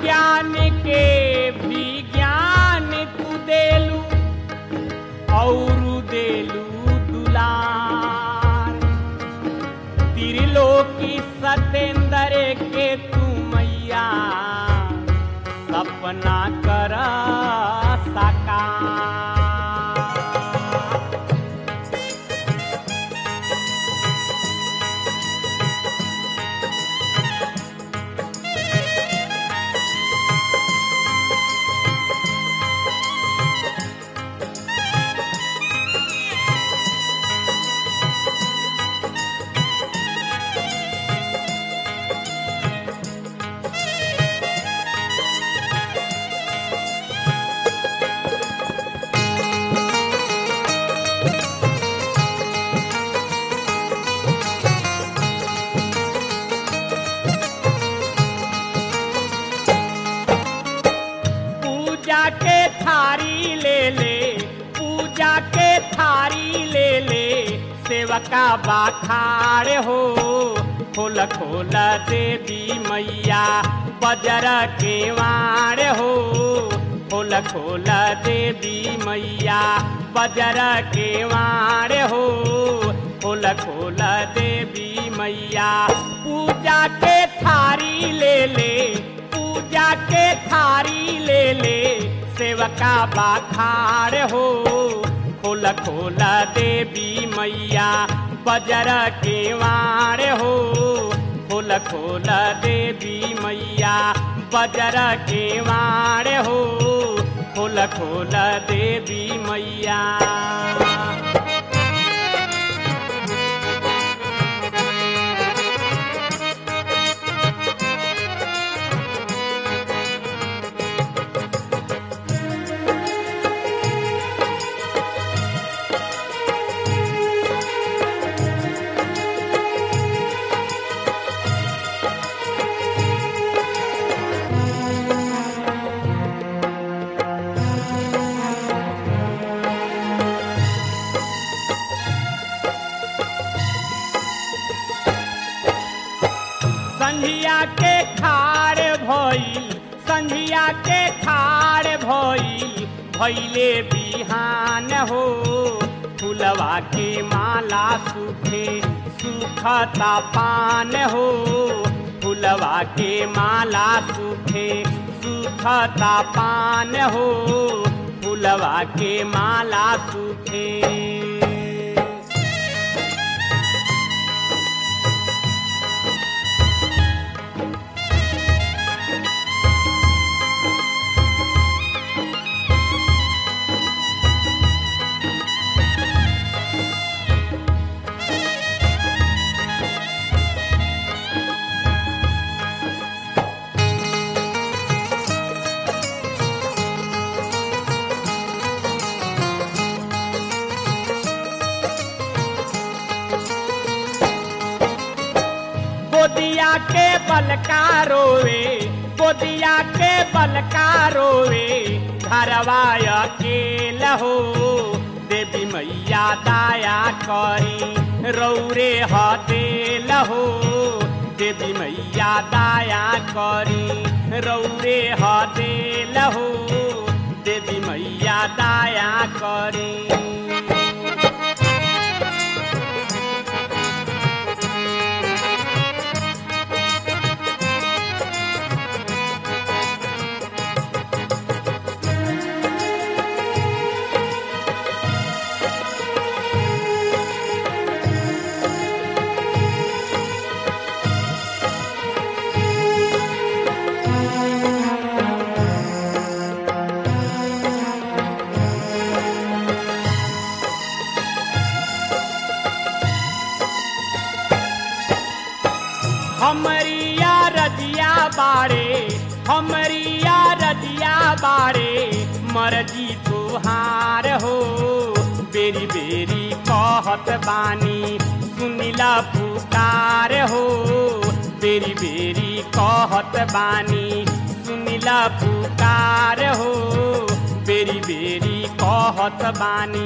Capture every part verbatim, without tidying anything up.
अज्ञान के भी ज्ञान तू देलू और देलू दुलार। त्रिलोकी सतेंद्र के तू मैया सपना कर साकार। पूजा के थारी ले ले, पूजा के थारी ले ले, सेवका बाखार हो। खोल खोल देवी मैया बजर के वार हो। खोल खोल देवी मैया बजर के वार हो। खोल खोल देवी मैया पूजा के थारी ले ले, पूजा के थारी ले ले, सेवका बाखार हो। खोल खोल देवी मैया बजर के वार हो। खोल खोल देवी मैया बजर के वार हो। खोल खोल देवी मैया। संझिया के खाड़ भइल, संझिया के खाड़ भइल, भइले बिहान हो। फुलवा के माला सूखे सूखता पान हो। फुलवा के माला सूखे सूखता पान हो। फुलवा के माला सूखे। गोदिया के बलका रोवे, गोदिया के बलका रोवे, घरवा अकेल हो। देवी मैया दया करी रौरे हदेल हो। देवी मैया दया करी रौरे हदेल हो। देवी मैया दया करी। हमरिया रजिया बाड़े, हमरिया रजिया बाड़े, मर्जी तुहार हो। बेरी बेरी कहत बानी सुनिला पुकार हो। बेरी बेरी कहत बानी सुनिला पुकार हो। बेरी बेरी कहत बानी।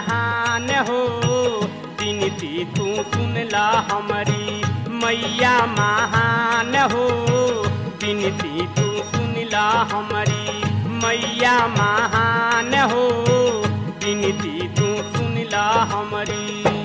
जहान हो विनती तू सुनला हमारी मैया महान हो विनती तू सुनला हमारी मैया महान हो विनती तू सुनला हमारी।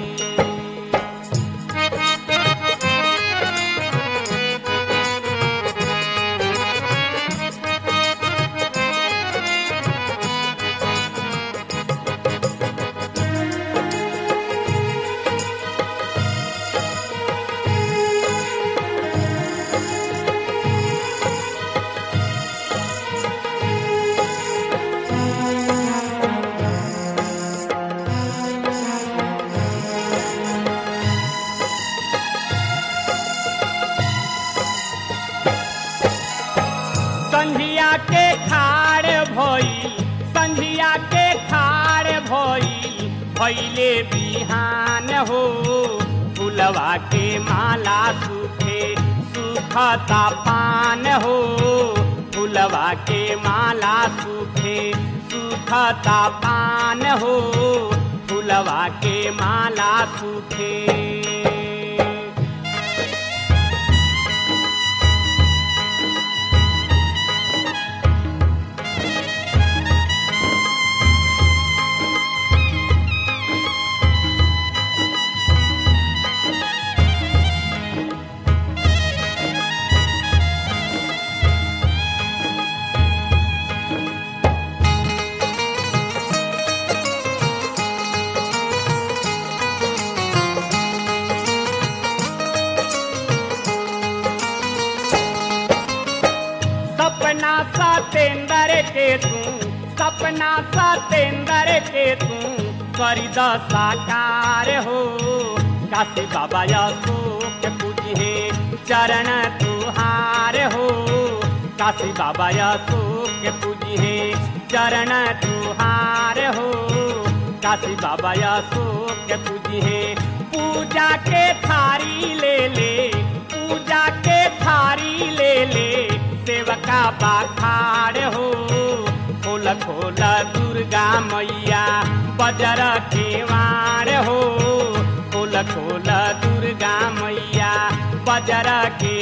संझिया के खाड़ भइल संझिया के खाड़ भइल भइले बिहान हो फुलवा के माला सूखे सूखता पान हो फुलवा के माला सूखे सूखता पान हो फुलवा के माला सूखे। सपना सतेंद्र के तू सपना सतेंद्र के तू करी द साकार हो काशी बाबा अशोक पूजिहे चरण तुहार हो काशी बाबा अशोक पूजिहे चरण तुहार हो काशी बाबा अशोक पूजिहे पूजा के थारी ले ले पूजा के थारी ले ले सेवका बाखाड़ हो खोल खोल दुर्गा मैया बजर केवाड़ हो खोल खोल दुर्गा मैया बजर के